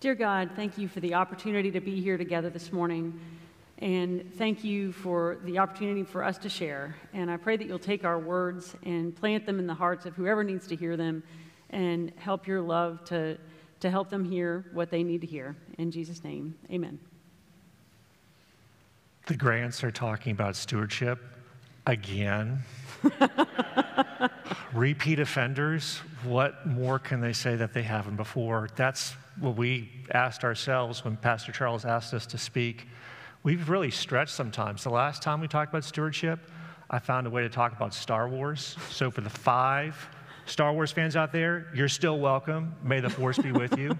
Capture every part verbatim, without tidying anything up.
Dear God, thank you for the opportunity to be here together this morning, and thank you for the opportunity for us to share. And I pray that you'll take our words and plant them in the hearts of whoever needs to hear them, and help your love to, to help them hear what they need to hear. In Jesus' name, amen. The Grants are talking about stewardship again. Repeat offenders, what more can they say that they haven't before? That's what we asked ourselves when Pastor Charles asked us to speak. We've really stretched sometimes. The last time we talked about stewardship, I found a way to talk about Star Wars. So for the five Star Wars fans out there, you're still welcome. May the Force be with you.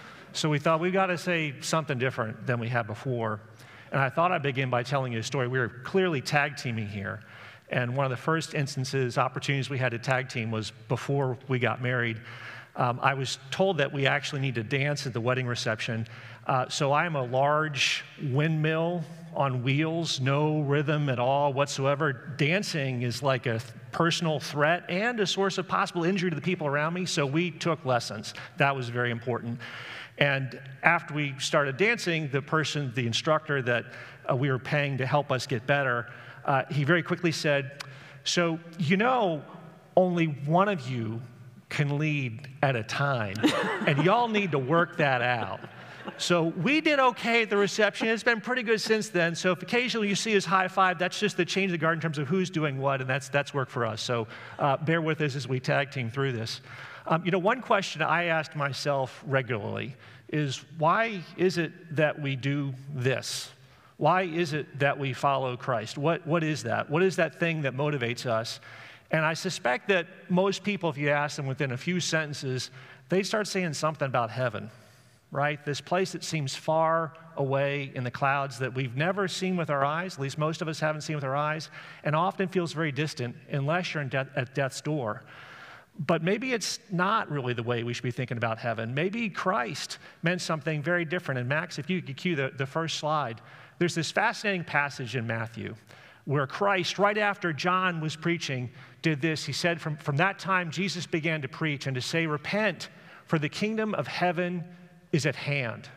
So we thought we've got to say something different than we had before. And I thought I'd begin by telling you a story. We were clearly tag teaming here. And one of the first instances, opportunities we had to tag team was before we got married. Um, I was told that we actually need to dance at the wedding reception. Uh, so I am a large windmill on wheels, no rhythm at all whatsoever. Dancing is like a personal threat and a source of possible injury to the people around me. So we took lessons. That was very important. And after we started dancing, the person, the instructor that uh, we were paying to help us get better, uh, he very quickly said, so you know, only one of you can lead at a time, and y'all need to work that out. So we did okay at the reception. It's been pretty good since then. So if occasionally you see us high five, that's just the change of the guard in terms of who's doing what, and that's that's worked for us. So uh, bear with us as we tag team through this. Um, you know, one question I ask myself regularly is, why is it that we do this? Why is it that we follow Christ? What what is that? What is that thing that motivates us? And I suspect that most people, if you ask them within a few sentences, they start saying something about heaven, right? This place that seems far away in the clouds that we've never seen with our eyes, at least most of us haven't seen with our eyes, and often feels very distant unless you're in death, at death's door. But maybe it's not really the way we should be thinking about heaven. Maybe Christ meant something very different. And Max, if you could cue the, the first slide, there's this fascinating passage in Matthew where Christ, right after John was preaching, did this. He said, from, from that time, Jesus began to preach and to say, repent, for the kingdom of heaven is at hand.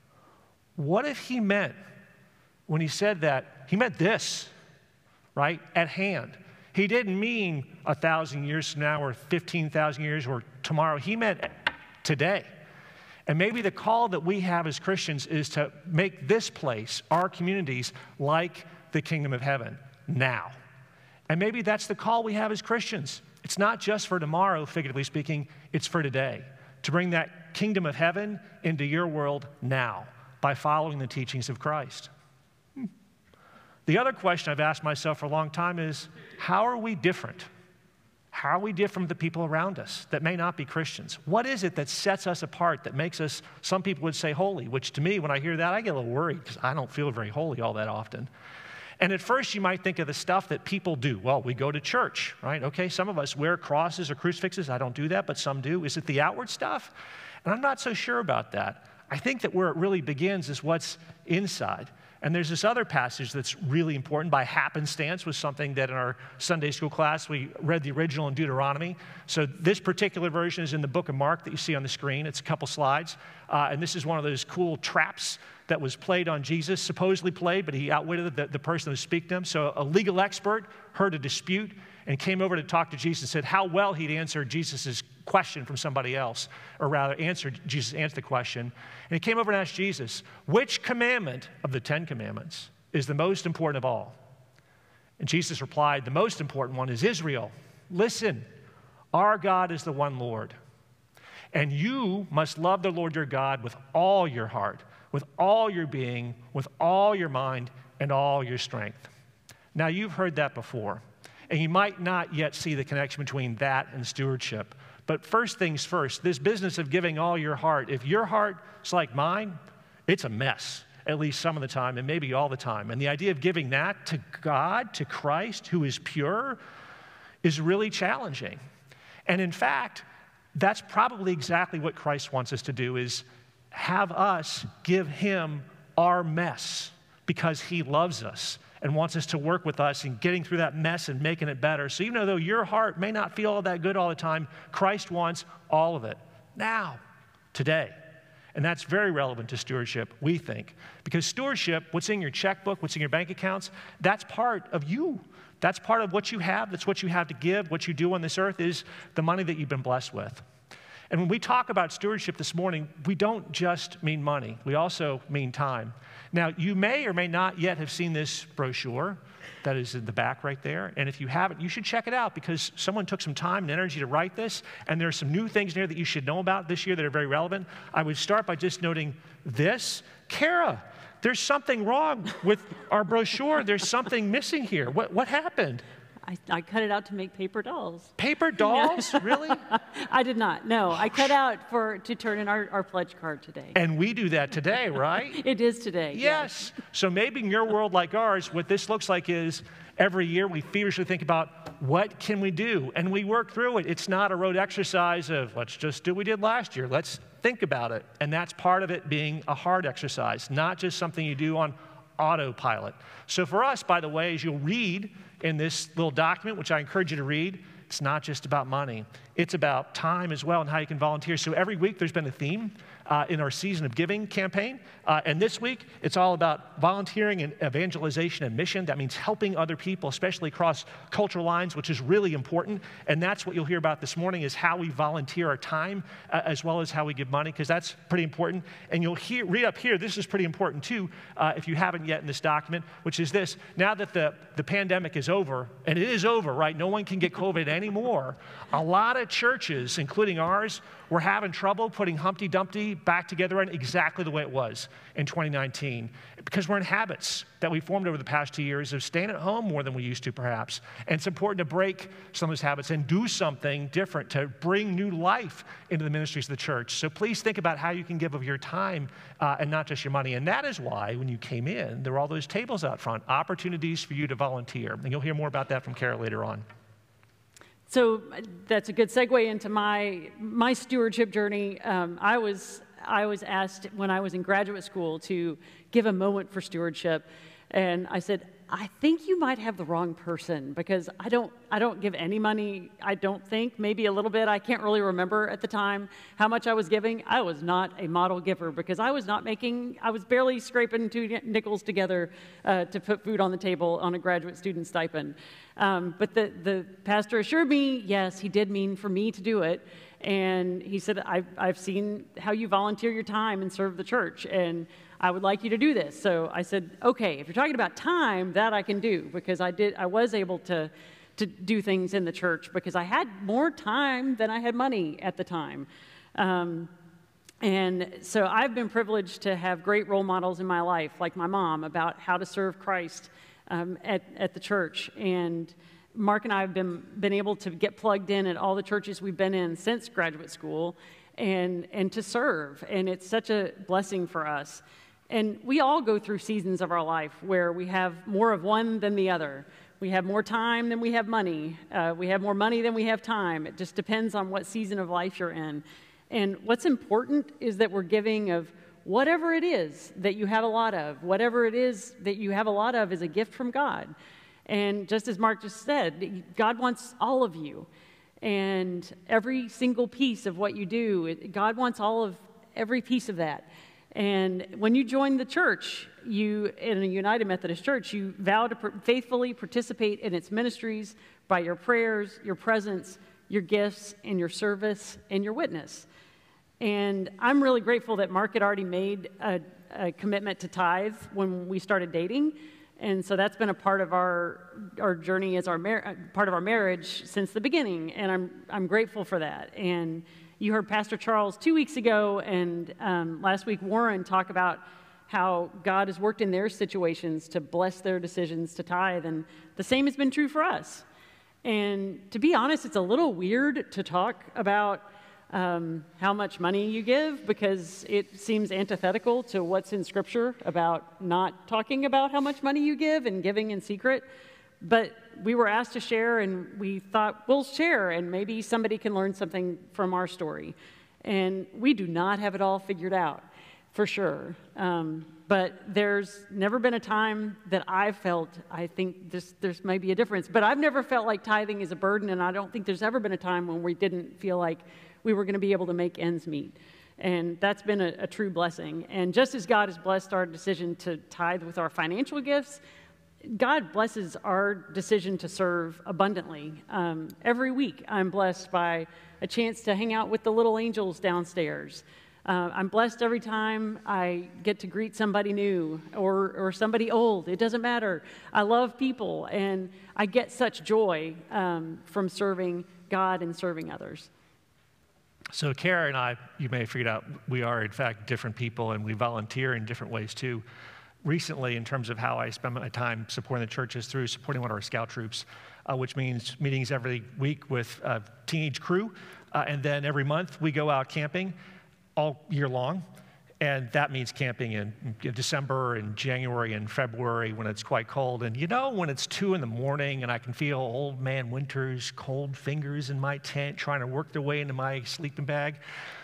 What if he meant, when he said that, he meant this, right? At hand. He didn't mean a thousand years from now or fifteen thousand years or tomorrow. He meant today. And maybe the call that we have as Christians is to make this place, our communities, like the kingdom of heaven now. And maybe that's the call we have as Christians. It's not just for tomorrow, figuratively speaking, it's for today. To bring that kingdom of heaven into your world now by following the teachings of Christ. Hmm. The other question I've asked myself for a long time is, how are we different? How are we different from the people around us that may not be Christians? What is it that sets us apart, that makes us, some people would say, holy, which to me, when I hear that, I get a little worried because I don't feel very holy all that often. And at first, you might think of the stuff that people do. Well, we go to church, right? Okay, some of us wear crosses or crucifixes. I don't do that, but some do. Is it the outward stuff? And I'm not so sure about that. I think that where it really begins is what's inside. And there's this other passage that's really important, by happenstance, was something that in our Sunday school class, we read the original in Deuteronomy. So this particular version is in the book of Mark that you see on the screen. It's a couple slides. Uh, and this is one of those cool traps that was played on Jesus, supposedly played, but he outwitted the, the person who speak to him. So a legal expert heard a dispute and came over to talk to Jesus and said how well he'd answered Jesus' question from somebody else, or rather answered, Jesus answered the question. And he came over and asked Jesus, which commandment of the Ten Commandments is the most important of all? And Jesus replied, the most important one is Israel. Listen, our God is the one Lord. And you must love the Lord your God with all your heart, with all your being, with all your mind, and all your strength. Now, you've heard that before, and you might not yet see the connection between that and stewardship. But first things first, this business of giving all your heart, if your heart's like mine, it's a mess, at least some of the time, and maybe all the time. And the idea of giving that to God, to Christ, who is pure, is really challenging. And in fact, that's probably exactly what Christ wants us to do, is have us give him our mess because he loves us and wants us to work with us in getting through that mess and making it better. So even though your heart may not feel all that good all the time, Christ wants all of it now, today. And that's very relevant to stewardship, we think. Because stewardship, what's in your checkbook, what's in your bank accounts, that's part of you. That's part of what you have. That's what you have to give. What you do on this earth is the money that you've been blessed with. And when we talk about stewardship this morning, we don't just mean money. We also mean time. Now, you may or may not yet have seen this brochure that is in the back right there. And if you haven't, you should check it out because someone took some time and energy to write this. And there are some new things in here that you should know about this year that are very relevant. I would start by just noting this. Kara, there's something wrong with our brochure. There's something missing here. What, what happened? I, I cut it out to make paper dolls. Paper dolls? Really? I did not. No, I cut out for to turn in our, our pledge card today. And we do that today, right? It is today. Yes. yes. So maybe in your world like ours, what this looks like is every year we feverishly think about what can we do? And we work through it. It's not a rote exercise of let's just do what we did last year. Let's think about it. And that's part of it being a hard exercise, not just something you do on autopilot. So for us, by the way, as you'll read in this little document, which I encourage you to read, it's not just about money. It's about time as well and how you can volunteer. So every week there's been a theme uh, in our Season of Giving campaign. Uh, and this week, it's all about volunteering and evangelization and mission. That means helping other people, especially across cultural lines, which is really important. And that's what you'll hear about this morning is how we volunteer our time uh, as well as how we give money, because that's pretty important. And you'll hear, read up here, this is pretty important too, uh, if you haven't yet in this document, which is this. Now that the, the pandemic is over, and it is over, right? No one can get COVID anymore. A lot of churches, including ours, were having trouble putting Humpty Dumpty back together in exactly the way it was in twenty nineteen because we're in habits that we formed over the past two years of staying at home more than we used to perhaps. And it's important to break some of those habits and do something different to bring new life into the ministries of the church. So please think about how you can give of your time uh, and not just your money. And that is why when you came in, there were all those tables out front, opportunities for you to volunteer. And you'll hear more about that from Kara later on. So that's a good segue into my my stewardship journey. Um, I was I was asked when I was in graduate school to give a moment for stewardship, and I said, I think you might have the wrong person because I don't I don't give any money. I don't think, maybe a little bit. I can't really remember at the time how much I was giving. I was not a model giver because I was not making. I was barely scraping two nickels together uh, to put food on the table on a graduate student stipend. Um, but the, the pastor assured me, yes, he did mean for me to do it. And he said, I've, I've seen how you volunteer your time and serve the church, and I would like you to do this. So I said, okay, if you're talking about time, that I can do, because I did. I was able to, to do things in the church because I had more time than I had money at the time. Um, and so I've been privileged to have great role models in my life, like my mom, about how to serve Christ Um, at, at the church. And Mark and I have been, been able to get plugged in at all the churches we've been in since graduate school and, and to serve. And it's such a blessing for us. And we all go through seasons of our life where we have more of one than the other. We have more time than we have money. Uh, we have more money than we have time. It just depends on what season of life you're in. And what's important is that we're giving of whatever it is that you have a lot of, whatever it is that you have a lot of is a gift from God. And just as Mark just said, God wants all of you. And every single piece of what you do, God wants all of every piece of that. And when you join the church, you in a United Methodist Church, you vow to faithfully participate in its ministries by your prayers, your presence, your gifts, and your service, and your witness. And I'm really grateful that Mark had already made a, a commitment to tithe when we started dating. And so that's been a part of our our journey as our mar- part of our marriage since the beginning. And I'm I'm grateful for that. And you heard Pastor Charles two weeks ago and um, last week Warren talk about how God has worked in their situations to bless their decisions to tithe. And the same has been true for us. And to be honest, it's a little weird to talk about Um, how much money you give, because it seems antithetical to what's in Scripture about not talking about how much money you give and giving in secret. But we were asked to share, and we thought, we'll share, and maybe somebody can learn something from our story. And we do not have it all figured out, for sure. Um, but there's never been a time that I've felt, I think this, there's maybe a difference, but I've never felt like tithing is a burden, and I don't think there's ever been a time when we didn't feel like we were going to be able to make ends meet. And that's been a, a true blessing. And just as God has blessed our decision to tithe with our financial gifts, God blesses our decision to serve abundantly. Um, every week, I'm blessed by a chance to hang out with the little angels downstairs. Uh, I'm blessed every time I get to greet somebody new or, or somebody old. It doesn't matter. I love people, and I get such joy um, from serving God and serving others. So Kara and I, you may have figured out, we are in fact different people, and we volunteer in different ways too. Recently, in terms of how I spend my time supporting the churches, through supporting one of our scout troops, uh, which means meetings every week with a teenage crew, uh, and then every month we go out camping all year long, and that means camping in, in December and January and February when it's quite cold. And you know, when it's two in the morning and I can feel old man Winter's cold fingers in my tent trying to work their way into my sleeping bag,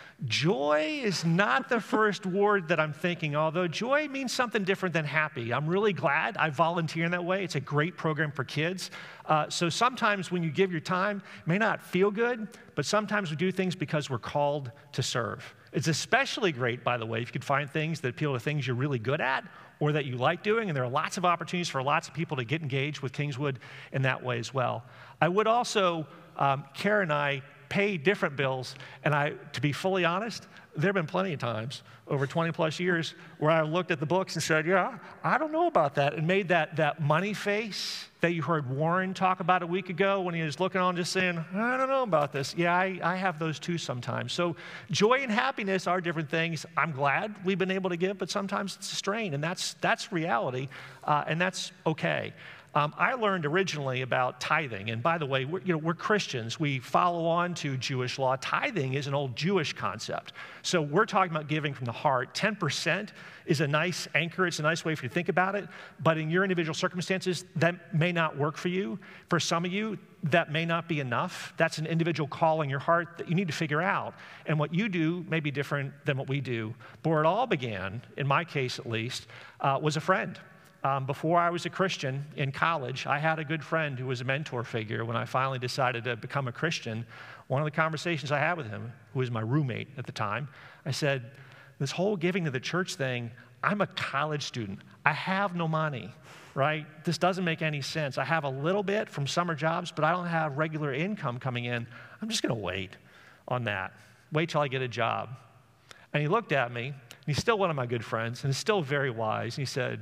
joy is not the first word that I'm thinking, although joy means something different than happy. I'm really glad I volunteer in that way. It's a great program for kids. Uh, so sometimes when you give your time, it may not feel good, but sometimes we do things because we're called to serve. It's especially great, by the way, if you could find things that appeal to things you're really good at or that you like doing, and there are lots of opportunities for lots of people to get engaged with Kingswood in that way as well. I would also, um, Kara and I pay different bills, and I, to be fully honest, there have been plenty of times over twenty plus years where I looked at the books and said, yeah, I don't know about that, and made that, that money face that you heard Warren talk about a week ago when he was looking on just saying, I don't know about this. Yeah, I, I have those too sometimes. So joy and happiness are different things. I'm glad we've been able to give, but sometimes it's a strain, and that's, that's reality, uh, and that's okay. Um, I learned originally about tithing, and by the way, we're, you know, we're Christians. We follow on to Jewish law. Tithing is an old Jewish concept. So we're talking about giving from the heart. ten percent is a nice anchor. It's a nice way for you to think about it. But in your individual circumstances, that may not work for you. For some of you, that may not be enough. That's an individual call in your heart that you need to figure out. And what you do may be different than what we do. But where it all began, in my case at least, uh, was a friend. Um, before I was a Christian in college, I had a good friend who was a mentor figure. When I finally decided to become a Christian, one of the conversations I had with him, who was my roommate at the time, I said, this whole giving to the church thing, I'm a college student. I have no money, right? This doesn't make any sense. I have a little bit from summer jobs, but I don't have regular income coming in. I'm just going to wait on that. Wait till I get a job. And he looked at me, and he's still one of my good friends, and he's still very wise, and he said,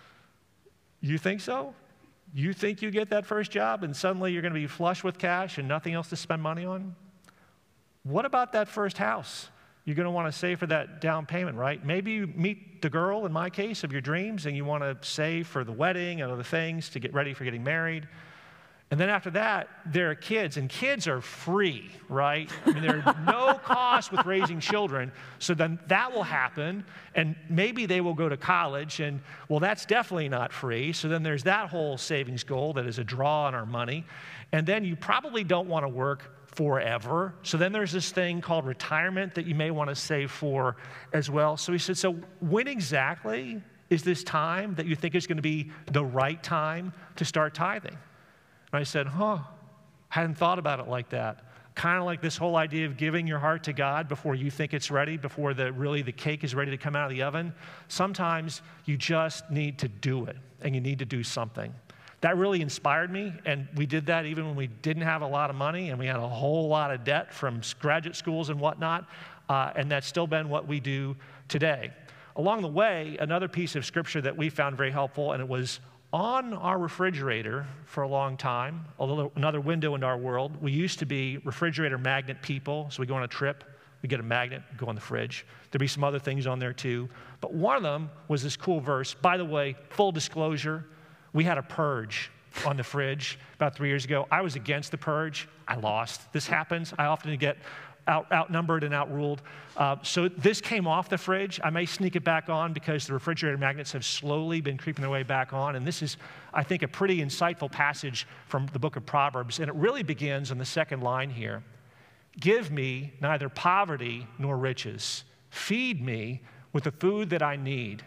you think so? You think you get that first job and suddenly you're going to be flush with cash and nothing else to spend money on? What about that first house? You're going to want to save for that down payment, right? Maybe you meet the girl, in my case, of your dreams, and you want to save for the wedding and other things to get ready for getting married. And then after that, there are kids, and kids are free, right? I mean, there's no cost with raising children, so then that will happen, and maybe they will go to college, and well, that's definitely not free, so then there's that whole savings goal that is a draw on our money, and then you probably don't want to work forever, so then there's this thing called retirement that you may want to save for as well. So he said, so when exactly is this time that you think is going to be the right time to start tithing? And I said, huh, hadn't thought about it like that. Kind of like this whole idea of giving your heart to God before you think it's ready, before the, really the cake is ready to come out of the oven. Sometimes you just need to do it, and you need to do something. That really inspired me, and we did that even when we didn't have a lot of money, and we had a whole lot of debt from graduate schools and whatnot, uh, and that's still been what we do today. Along the way, another piece of scripture that we found very helpful, and it was on our refrigerator for a long time, although another window into our world. We used to be refrigerator magnet people, so we go on a trip, we get a magnet, go on the fridge. There'd be some other things on there too, but one of them was this cool verse. By the way, full disclosure, we had a purge on the fridge about three years ago. I was against the purge. I lost. This happens. I often get Out, outnumbered and outruled. Uh, so this came off the fridge. I may sneak it back on because the refrigerator magnets have slowly been creeping their way back on. And this is, I think, a pretty insightful passage from the book of Proverbs. And it really begins on the second line here. Give me neither poverty nor riches. Feed me with the food that I need,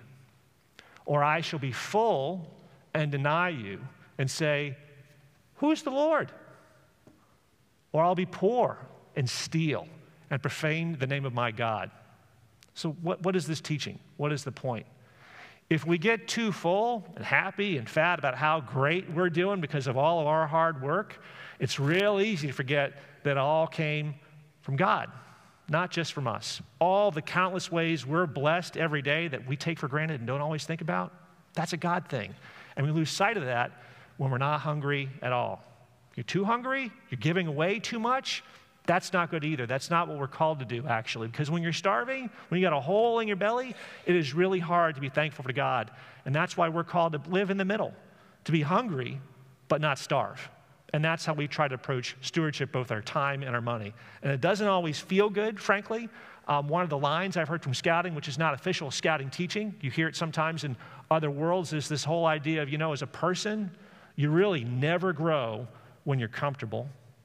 or I shall be full and deny you and say, who's the Lord? Or I'll be poor and steal and profane the name of my God. So what, what is this teaching? What is the point? If we get too full and happy and fat about how great we're doing because of all of our hard work, it's real easy to forget that it all came from God, not just from us. All the countless ways we're blessed every day that we take for granted and don't always think about, that's a God thing. And we lose sight of that when we're not hungry at all. You're too hungry, you're giving away too much, that's not good either. That's not what we're called to do, actually. Because when you're starving, when you got a hole in your belly, it is really hard to be thankful to God. And that's why we're called to live in the middle, to be hungry, but not starve. And that's how we try to approach stewardship, both our time and our money. And it doesn't always feel good, frankly. Um, one of the lines I've heard from scouting, which is not official scouting teaching, you hear it sometimes in other worlds, is this whole idea of, you know, as a person, you really never grow when you're comfortable.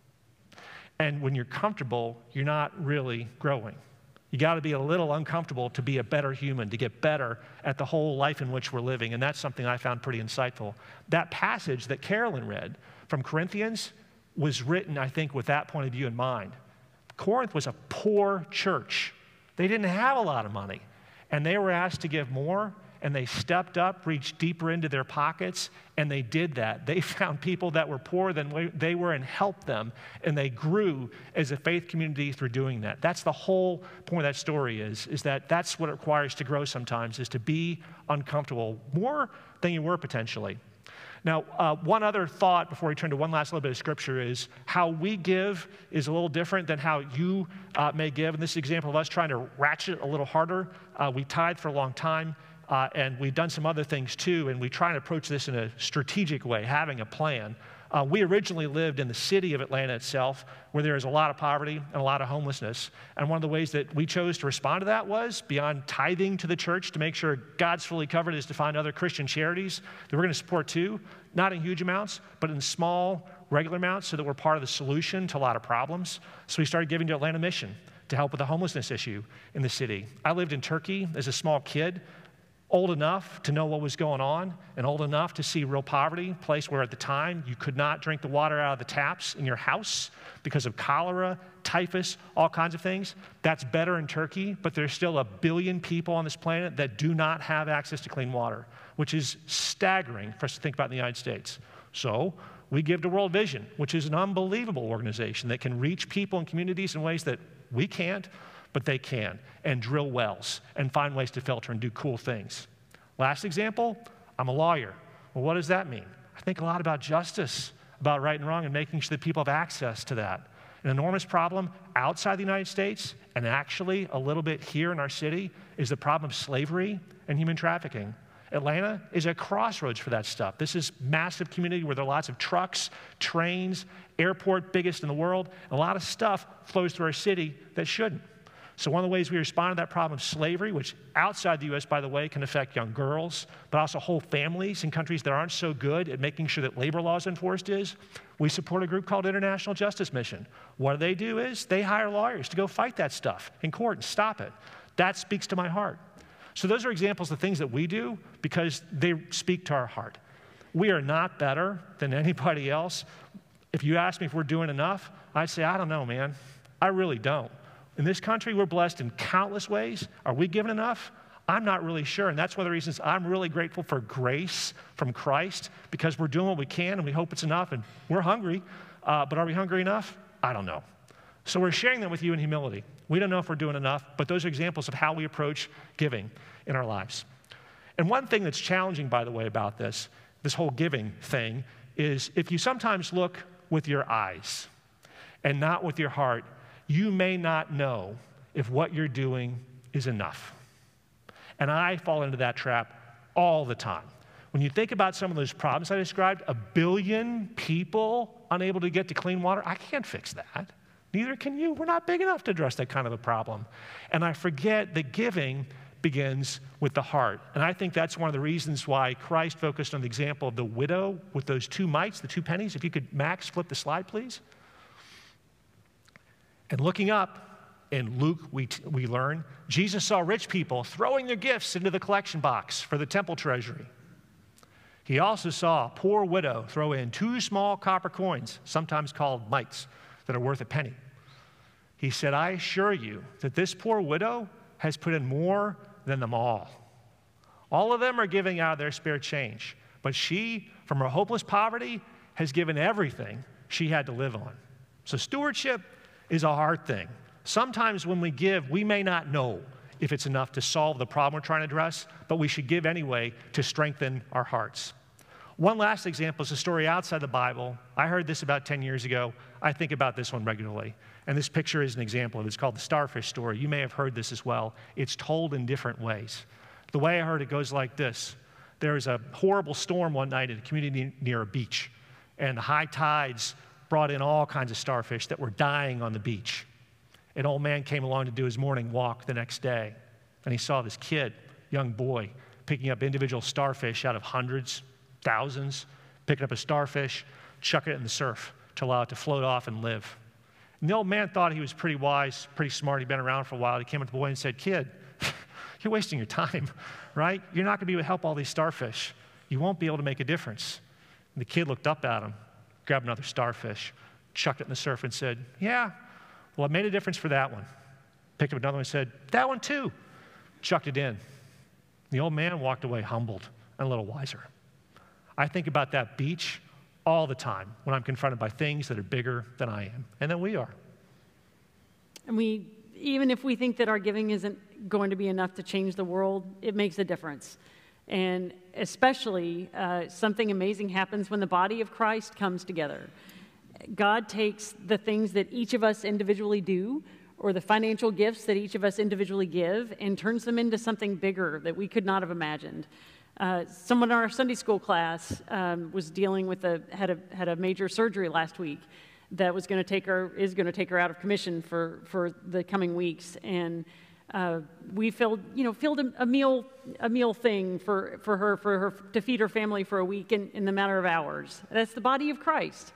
And when you're comfortable, you're not really growing. You got to be a little uncomfortable to be a better human, to get better at the whole life in which we're living. And that's something I found pretty insightful. That passage that Carolyn read from Corinthians was written, I think, with that point of view in mind. Corinth was a poor church. They didn't have a lot of money. And they were asked to give more. And they stepped up, reached deeper into their pockets, and they did that. They found people that were poorer than they were and helped them, and they grew as a faith community through doing that. That's the whole point of that story is, is that that's what it requires to grow sometimes, is to be uncomfortable, more than you were potentially. Now, uh, one other thought before we turn to one last little bit of scripture is how we give is a little different than how you uh, may give. And this is an example of us trying to ratchet a little harder. Uh, we tithed for a long time. Uh, and we've done some other things too, and we try and approach this in a strategic way, having a plan. Uh, we originally lived in the city of Atlanta itself, where there is a lot of poverty and a lot of homelessness. And one of the ways that we chose to respond to that was, beyond tithing to the church to make sure God's fully covered, is to find other Christian charities that we're going to support too, not in huge amounts, but in small, regular amounts, so that we're part of the solution to a lot of problems. So we started giving to Atlanta Mission to help with the homelessness issue in the city. I lived in Turkey as a small kid, old enough to know what was going on and old enough to see real poverty, a place where at the time you could not drink the water out of the taps in your house because of cholera, typhus, all kinds of things. That's better in Turkey, but there's still a billion people on this planet that do not have access to clean water, which is staggering for us to think about in the United States. So we give to World Vision, which is an unbelievable organization that can reach people and communities in ways that we can't, but they can, and drill wells and find ways to filter and do cool things. Last example, I'm a lawyer. Well, what does that mean? I think a lot about justice, about right and wrong, and making sure that people have access to that. An enormous problem outside the United States, and actually a little bit here in our city, is the problem of slavery and human trafficking. Atlanta is a crossroads for that stuff. This is a massive community where there are lots of trucks, trains, airport, biggest in the world. A lot of stuff flows through our city that shouldn't. So one of the ways we respond to that problem of slavery, which outside the U S, by the way, can affect young girls, but also whole families in countries that aren't so good at making sure that labor laws are enforced, is we support a group called International Justice Mission. What they do is they hire lawyers to go fight that stuff in court and stop it. That speaks to my heart. So those are examples of things that we do because they speak to our heart. We are not better than anybody else. If you ask me if we're doing enough, I'd say, I don't know, man. I really don't. In this country, we're blessed in countless ways. Are we given enough? I'm not really sure, and that's one of the reasons I'm really grateful for grace from Christ, because we're doing what we can, and we hope it's enough, and we're hungry, uh, but are we hungry enough? I don't know. So we're sharing that with you in humility. We don't know if we're doing enough, but those are examples of how we approach giving in our lives. And one thing that's challenging, by the way, about this, this whole giving thing, is if you sometimes look with your eyes and not with your heart, you may not know if what you're doing is enough. And I fall into that trap all the time. When you think about some of those problems I described, a billion people unable to get to clean water, I can't fix that. Neither can you. We're not big enough to address that kind of a problem. And I forget that giving begins with the heart. And I think that's one of the reasons why Christ focused on the example of the widow with those two mites, the two pennies. If you could, Max, flip the slide, please. And looking up, in Luke, we, t- we learn, Jesus saw rich people throwing their gifts into the collection box for the temple treasury. He also saw a poor widow throw in two small copper coins, sometimes called mites, that are worth a penny. He said, I assure you that this poor widow has put in more than them all. All of them are giving out of their spare change, but she, from her hopeless poverty, has given everything she had to live on. So stewardship is a hard thing. Sometimes when we give, we may not know if it's enough to solve the problem we're trying to address, but we should give anyway to strengthen our hearts. One last example is a story outside the Bible. I heard this about ten years ago. I think about this one regularly. And this picture is an example of it. It's called the starfish story. You may have heard this as well. It's told in different ways. The way I heard it goes like this. There was a horrible storm one night in a community near a beach, and the high tides brought in all kinds of starfish that were dying on the beach. An old man came along to do his morning walk the next day, and he saw this kid, young boy, picking up individual starfish out of hundreds, thousands, picking up a starfish, chucking it in the surf to allow it to float off and live. And the old man thought he was pretty wise, pretty smart. He'd been around for a while. He came up to the boy and said, "Kid, you're wasting your time, right? You're not going to be able to help all these starfish. You won't be able to make a difference." And the kid looked up at him, grabbed another starfish, chucked it in the surf and said, "Yeah, well, it made a difference for that one." Picked up another one and said, "That one too." Chucked it in. The old man walked away humbled and a little wiser. I think about that beach all the time when I'm confronted by things that are bigger than I am and than we are. And we, even if we think that our giving isn't going to be enough to change the world, it makes a difference. And especially, uh, something amazing happens when the body of Christ comes together. God takes the things that each of us individually do, or the financial gifts that each of us individually give, and turns them into something bigger that we could not have imagined. Uh, someone in our Sunday school class um, was dealing with a had a had a major surgery last week that was going to take her is going to take her out of commission for for the coming weeks, and uh, we filled you know filled a, a meal a meal thing for for her for her to feed her family for a week in, in the matter of hours. That's the body of Christ.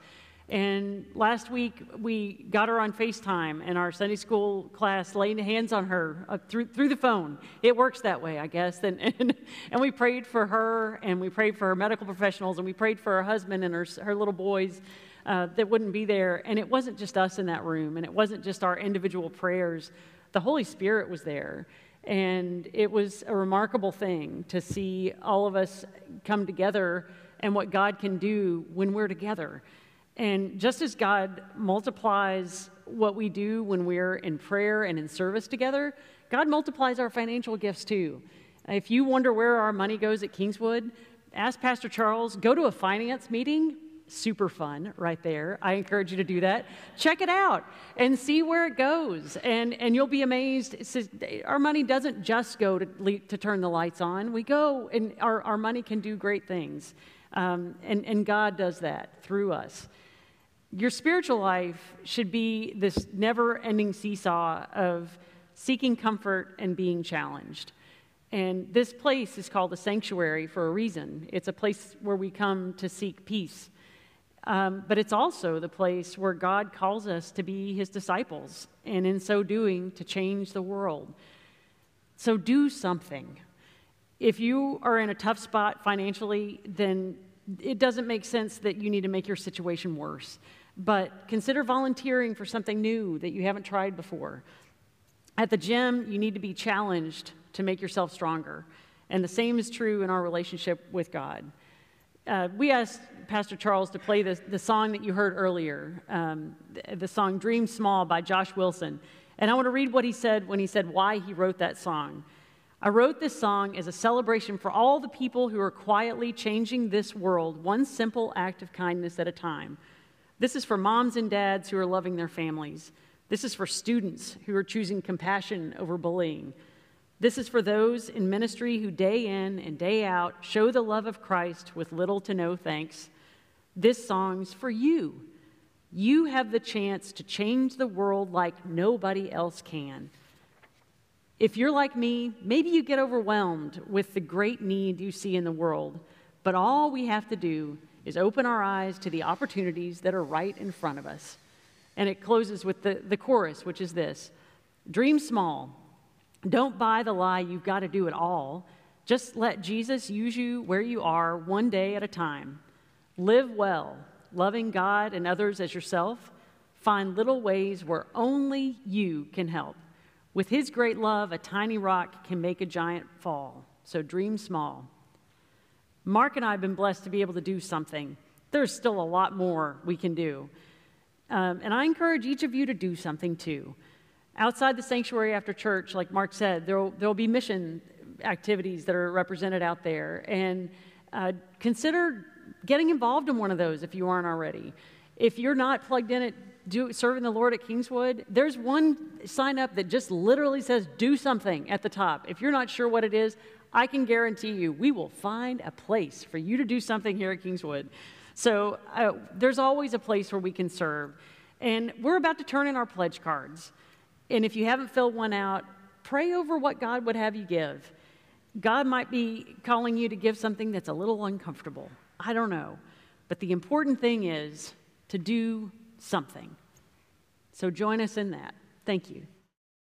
And last week, we got her on FaceTime, and our Sunday school class laid hands on her uh, through through the phone. It works that way, I guess. And, and and we prayed for her, and we prayed for her medical professionals, and we prayed for her husband and her, her little boys uh, that wouldn't be there. And it wasn't just us in that room, and it wasn't just our individual prayers. The Holy Spirit was there. And it was a remarkable thing to see all of us come together and what God can do when we're together. And just as God multiplies what we do when we're in prayer and in service together, God multiplies our financial gifts too. If you wonder where our money goes at Kingswood, ask Pastor Charles. Go to a finance meeting. Super fun right there. I encourage you to do that. Check it out and see where it goes. And, and you'll be amazed. It says, our money doesn't just go to, to turn the lights on. We go, and our, our money can do great things. Um, and, and God does that through us. Your spiritual life should be this never-ending seesaw of seeking comfort and being challenged. And this place is called a sanctuary for a reason. It's a place where we come to seek peace. Um, but it's also the place where God calls us to be his disciples, and in so doing, to change the world. So do something. If you are in a tough spot financially, then it doesn't make sense that you need to make your situation worse. But consider volunteering for something new that you haven't tried before. At the gym, you need to be challenged to make yourself stronger. And the same is true in our relationship with God. Uh, we asked Pastor Charles to play the, the song that you heard earlier, um, the, the song Dream Small by Josh Wilson. And I want to read what he said when he said why he wrote that song. I wrote this song as a celebration for all the people who are quietly changing this world, one simple act of kindness at a time. This is for moms and dads who are loving their families. This is for students who are choosing compassion over bullying. This is for those in ministry who day in and day out show the love of Christ with little to no thanks. This song's for you. You have the chance to change the world like nobody else can. If you're like me, maybe you get overwhelmed with the great need you see in the world, but all we have to do is open our eyes to the opportunities that are right in front of us. And it closes with the, the chorus, which is this: dream small. Don't buy the lie you've got to do it all. Just let Jesus use you where you are, one day at a time. Live well, loving God and others as yourself. Find little ways where only you can help. With his great love, a tiny rock can make a giant fall. So dream small. Mark and I have been blessed to be able to do something. There's still a lot more we can do. Um, and I encourage each of you to do something too. Outside the sanctuary after church, like Mark said, there'll, there'll be mission activities that are represented out there. And uh, consider getting involved in one of those if you aren't already. If you're not plugged in at do, serving the Lord at Kingswood, there's one sign up that just literally says do something at the top. If you're not sure what it is, I can guarantee you we will find a place for you to do something here at Kingswood. So uh, there's always a place where we can serve. And we're about to turn in our pledge cards. And if you haven't filled one out, pray over what God would have you give. God might be calling you to give something that's a little uncomfortable. I don't know. But the important thing is to do something. So join us in that. Thank you.